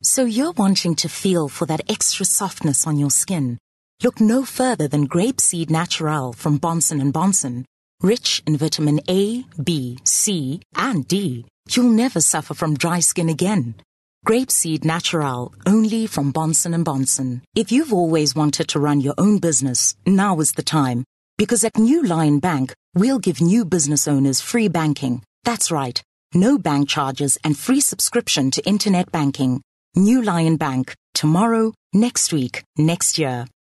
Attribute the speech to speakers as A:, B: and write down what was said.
A: So you're wanting to feel for that extra softness on your skin. Look no further than Grapeseed Naturale from Bonson & Bonson. Rich in vitamin A, B, C, and D, you'll never suffer from dry skin again. Grapeseed Naturale, only from Bonson & Bonson. If you've always wanted to run your own business, now is the time. Because at New Lion Bank, we'll give new business owners free banking. That's right, no bank charges and free subscription to internet banking. New Lion Bank, tomorrow, next week, next year.